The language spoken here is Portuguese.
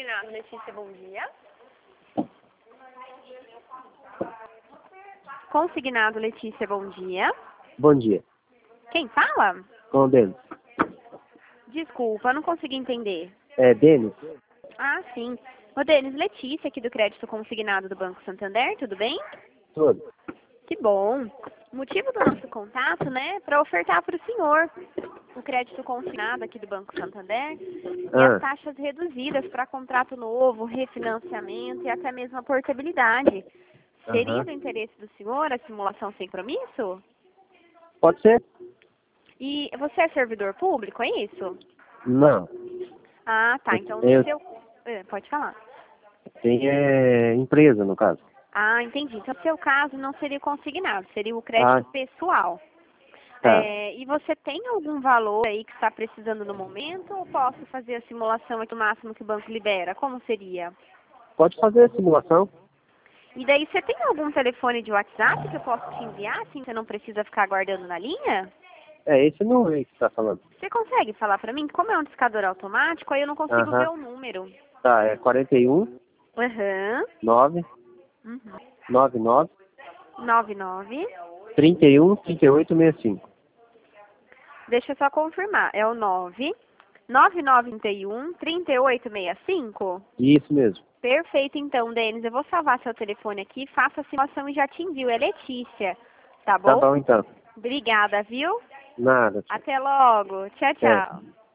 Consignado, Letícia, bom dia. Consignado, Letícia, bom dia. Bom dia. Quem fala? Com o Denis. Desculpa, eu não consegui entender. É Denis? Ah, sim. Ô, Denis, Letícia, aqui do Crédito Consignado do Banco Santander, tudo bem? Tudo. Que bom. O motivo do nosso contato, né, para ofertar para o senhor o crédito consignado aqui do Banco Santander e as taxas reduzidas para contrato novo, refinanciamento e até mesmo a portabilidade. Seria do interesse do senhor a simulação sem compromisso? Pode ser? E você é servidor público, é isso? Não. Ah, tá. Então, no Eu seu... Pode falar. tenho empresa, no caso. Ah, entendi. Então, no seu caso, não seria consignado, seria o crédito Ah, pessoal. tá. E você tem algum valor aí que está precisando no momento ou posso fazer a simulação aqui no máximo que o banco libera? Como seria? Pode fazer a simulação? E daí, você tem algum telefone de WhatsApp que eu posso te enviar, assim você não precisa ficar aguardando na linha? É, esse não é que você tá falando. Você consegue falar para mim? Como é um discador automático, aí eu não consigo ver Aham. o número. Tá, é 41 Aham. 9 Uhum. 99 99. 31 38 65. Deixa eu só confirmar. É o 9931 3865? Isso mesmo. Perfeito, então, Denis. Eu vou salvar seu telefone aqui, faça a simulação e já te envio. É Letícia, tá Tá bom? bom então. Obrigada, viu? Nada. Até logo. Tchau, É. tchau.